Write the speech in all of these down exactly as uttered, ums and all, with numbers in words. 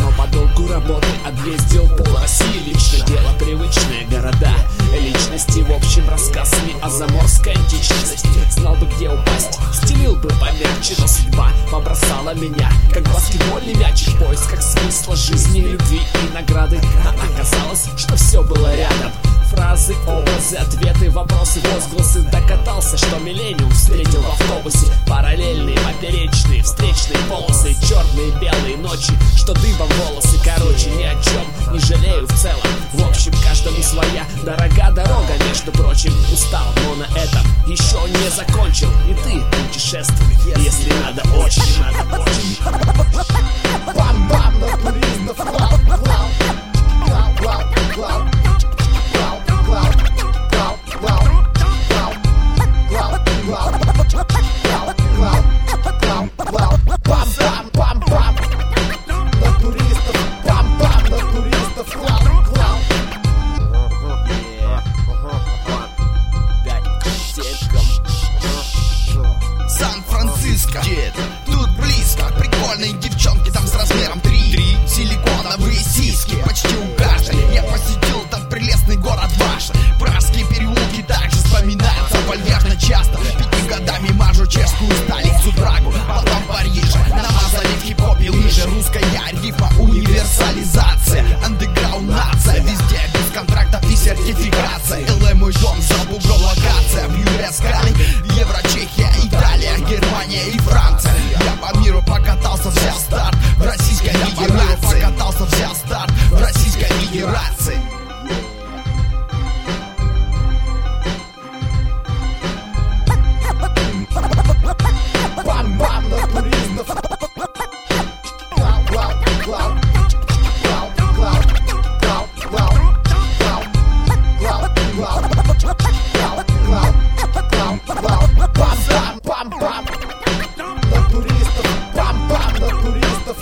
но по долгу работы объездил пол России. Лично дело привычные города, личности, в общем рассказ не о заморской античности. Знал бы, где упасть, стелил бы помягче, но судьба побросала меня, как баскетбольный мячик, в поисках смысла жизни, любви и награды. А оказалось, что все было рядом. Фразы, образы, ответы, вопросы, возгласы. Докатался, что миллениум встретил в автобусе. Параллельные, поперечные, встречные полосы, черные, белые ночи, что дыбом волосы. Короче, ни о чем не жалею в целом. В общем, каждому своя дорога дорога, между прочим. Устал, но на этом еще не закончил. И ты путешествуй, если надо очень, надо очень. Бам-бам на туристов, клау, клау, клау, клау, клау. Сан-Франциско, тут близко, прикольные девчонки там с размером три. Силиконовые сиськи почти у каждой. Я посетил там прелестный город ваш. Пражские переулки также вспоминаются вальяжно часто. Пяти годами мажу чешскую столицу Прагу, потом Париж. Намазали в хип-хопе лыжи. Русская рифма, универсализация, андеграунд нация. Везде без контрактов и сертификация. эл мой дом, за бугром локация. В ю эс Кали, Евро, Чехия, Италия, Германия и Франция. Я по миру покатался, взял старт в Российской Федерации. Покатался, взял старт в Российской Федерации. Бам-бам на туристов. Клау, клау, клау. Клау, клау, клау, клау. Клау, клау, клау. Клау, клау, клау, клау. Бам-бам, бам-бам на туристов. Бам-бам на туристов.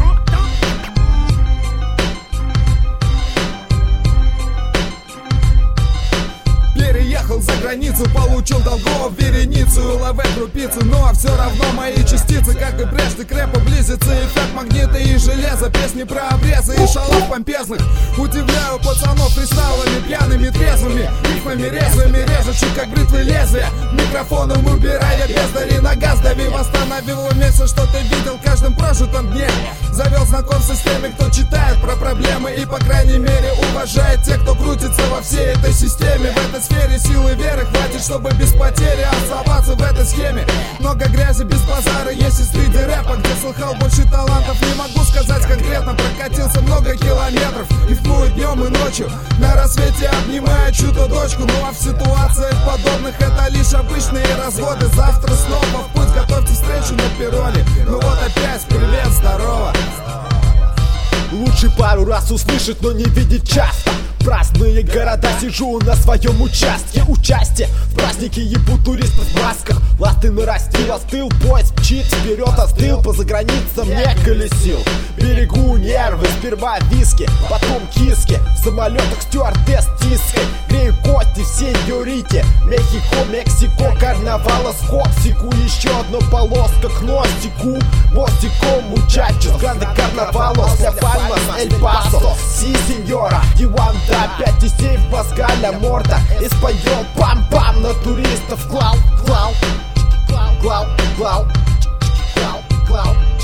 Переехал за границу, получил долгов вереницу, ЛВ крупицы, но все равно мои частицы, как и прежде, крепко близится эффект магнита и железа. Песни про обрезы и шалов помпезных. Удивляю пацанов фристайлами, пьяными, трезвыми, рифмами резвыми, режущих как бритвы лезвия. Микрофоном убирая бездари, на газ дави, восстановил в уме, что ты видел в каждом прожитом дне. Завел знакомство с теми, кто читает про проблемы и, по крайней мере, уважает тех, кто крутится во всей этой системе. В этой сфере силы веры хватит, чтобы без потери оставаться в этой схеме. Много грязи без базара есть и среди рэпа, где слыхал больше талантов. Не могу сказать конкретно, прокатился много километров, рифмую днем и ночью, на рассвете обнимая чью-то дочку. Ну а в ситуациях подобных это лишь обычные разводы. Завтра снова в путь, готовьте встречу на перроне. Ну вот опять, привет, здорово. Лучше пару раз услышать, но не видеть часто. Праздные города, сижу на своем участке. Участие в празднике ебут туристов в масках. Ласты нарастил, остыл, поезд мчит вперед, остыл. По заграницам не колесил. Берегу нервы, сперва виски, потом киски. В самолетах стюардесс тиской. Грею кости в сеньорите. Мехико, Мексико, карнавала скок. Секу еще одну полоска к носику. Бостиком мучачос, гранды карнавалос. Ля Пальмас, Эль Пасо, си сеньора, Диван. Опять детей в Паскаля морда и споет пам-пам на туристов. Клау, клау, клау, клау, клау, клау, клау.